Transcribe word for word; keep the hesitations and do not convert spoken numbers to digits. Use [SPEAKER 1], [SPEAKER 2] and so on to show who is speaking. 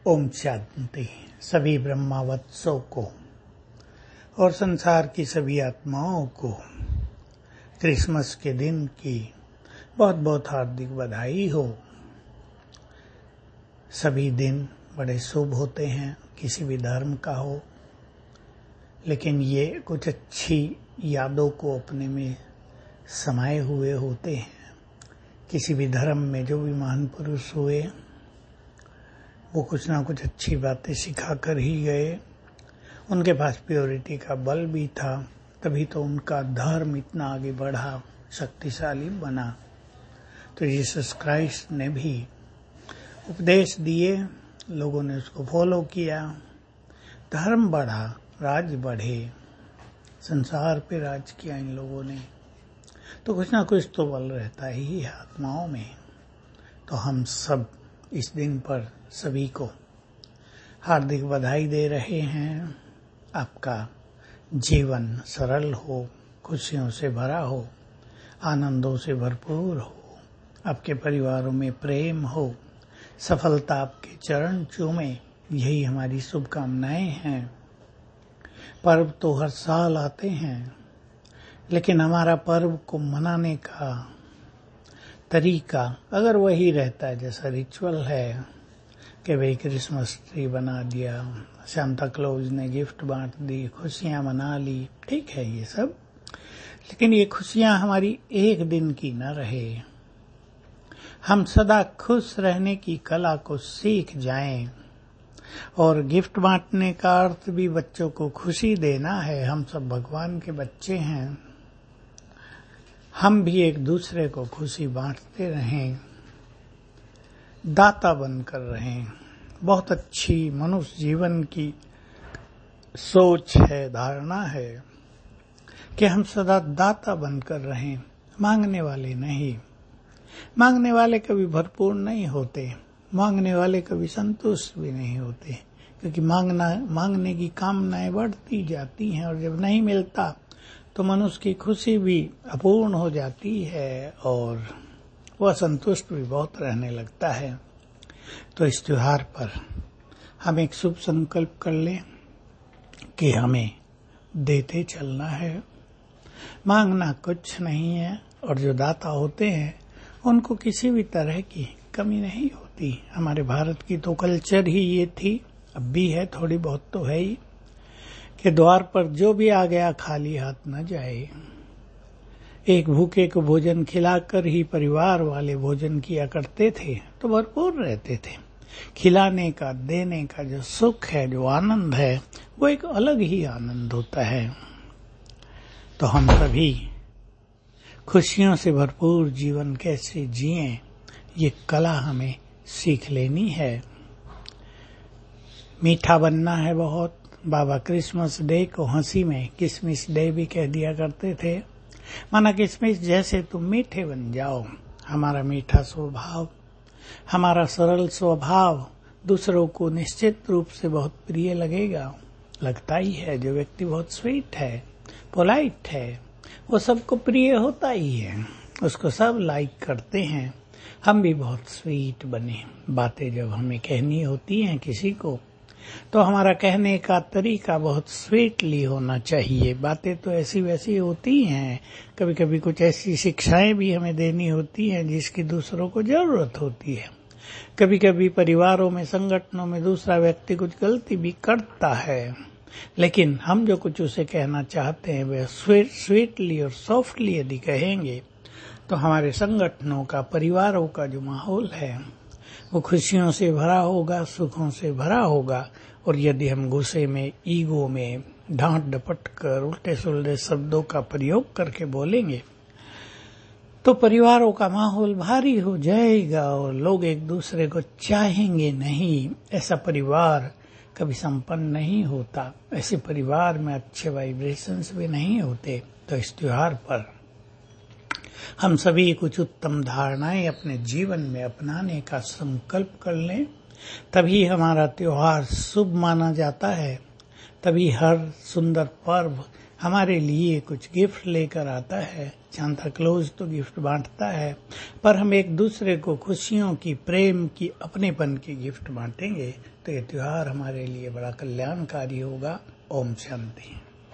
[SPEAKER 1] ओम शांति। सभी ब्रह्मावत्सों को और संसार की सभी आत्माओं को क्रिसमस के दिन की बहुत बहुत हार्दिक बधाई हो। सभी दिन बड़े शुभ होते हैं, किसी भी धर्म का हो, लेकिन ये कुछ अच्छी यादों को अपने में समाये हुए होते हैं। किसी भी धर्म में जो भी महान पुरुष हुए वो कुछ ना कुछ अच्छी बातें सिखा कर ही गए। उनके पास प्योरिटी का बल भी था, तभी तो उनका धर्म इतना आगे बढ़ा, शक्तिशाली बना। तो यीशु क्राइस्ट ने भी उपदेश दिए, लोगों ने उसको फॉलो किया, धर्म बढ़ा, राज बढ़े, संसार पे राज किया इन लोगों ने। तो कुछ ना कुछ तो बल रहता ही है आत्माओं में। तो हम सब इस दिन पर सभी को हार्दिक बधाई दे रहे हैं। आपका जीवन सरल हो, खुशियों से भरा हो, आनंदों से भरपूर हो, आपके परिवारों में प्रेम हो, सफलता आपके चरण चूमे, यही हमारी शुभकामनाएं हैं। पर्व तो हर साल आते हैं, लेकिन हमारा पर्व को मनाने का तरीका अगर वही रहता है जैसा रिचुअल है कि भाई क्रिसमस ट्री बना दिया, सांता क्लॉज ने गिफ्ट बांट दी, खुशियां मना ली, ठीक है ये सब, लेकिन ये खुशियां हमारी एक दिन की न रहे। हम सदा खुश रहने की कला को सीख जाएं। और गिफ्ट बांटने का अर्थ भी बच्चों को खुशी देना है। हम सब भगवान के बच्चे हैं, हम भी एक दूसरे को खुशी बांटते रहें, दाता बनकर रहें। बहुत अच्छी मनुष्य जीवन की सोच है, धारणा है कि हम सदा दाता बनकर रहें, मांगने वाले नहीं। मांगने वाले कभी भरपूर नहीं होते, मांगने वाले कभी संतुष्ट भी नहीं होते, क्योंकि मांगना मांगने की कामनाएं बढ़ती जाती हैं और जब नहीं मिलता तो मनुष्य की खुशी भी अपूर्ण हो जाती है और वह संतुष्ट भी बहुत रहने लगता है। तो इस त्योहार पर हम एक शुभ संकल्प कर लें कि हमें देते चलना है, मांगना कुछ नहीं है। और जो दाता होते हैं उनको किसी भी तरह की कमी नहीं होती। हमारे भारत की तो कल्चर ही ये थी, अब भी है, थोड़ी बहुत तो है ही, कि द्वार पर जो भी आ गया खाली हाथ न जाए। एक भूखे को भोजन खिलाकर ही परिवार वाले भोजन किया करते थे तो भरपूर रहते थे। खिलाने का, देने का जो सुख है, जो आनंद है, वो एक अलग ही आनंद होता है। तो हम सभी खुशियों से भरपूर जीवन कैसे जिएं, ये कला हमें सीख लेनी है। मीठा बनना है बहुत। बाबा क्रिसमस डे को हंसी में किसमिस डे भी कह दिया करते थे। माना किसमिस जैसे तुम मीठे बन जाओ। हमारा मीठा स्वभाव, हमारा सरल स्वभाव दूसरों को निश्चित रूप से बहुत प्रिय लगेगा, लगता ही है। जो व्यक्ति बहुत स्वीट है, पोलाइट है, वो सबको प्रिय होता ही है, उसको सब लाइक करते हैं। हम भी बहुत स्वीट बने। बातें जब हमें कहनी होती हैं किसी को, तो हमारा कहने का तरीका बहुत स्वीटली होना चाहिए। बातें तो ऐसी वैसी होती हैं, कभी कभी कुछ ऐसी शिक्षाएं भी हमें देनी होती हैं जिसकी दूसरों को जरूरत होती है। कभी कभी परिवारों में, संगठनों में दूसरा व्यक्ति कुछ गलती भी करता है, लेकिन हम जो कुछ उसे कहना चाहते हैं वह स्वीट स्वीटली और सॉफ्टली यदि कहेंगे तो हमारे संगठनों का, परिवारों का जो माहौल है वो खुशियों से भरा होगा, सुखों से भरा होगा। और यदि हम गुस्से में, ईगो में, डांट डपट कर, उल्टे सुलटे शब्दों का प्रयोग करके बोलेंगे तो परिवारों का माहौल भारी हो जाएगा और लोग एक दूसरे को चाहेंगे नहीं। ऐसा परिवार कभी संपन्न नहीं होता, ऐसे परिवार में अच्छे वाइब्रेशंस भी नहीं होते। तो इस त्योहार पर हम सभी कुछ उत्तम धारणाएं अपने जीवन में अपनाने का संकल्प कर लें, तभी हमारा त्योहार शुभ माना जाता है। तभी हर सुंदर पर्व हमारे लिए कुछ गिफ्ट लेकर आता है। सांता क्लॉज तो गिफ्ट बांटता है, पर हम एक दूसरे को खुशियों की, प्रेम की, अपनेपन की गिफ्ट बांटेंगे तो ये त्योहार हमारे लिए बड़ा कल्याणकारी होगा। ओम शांति।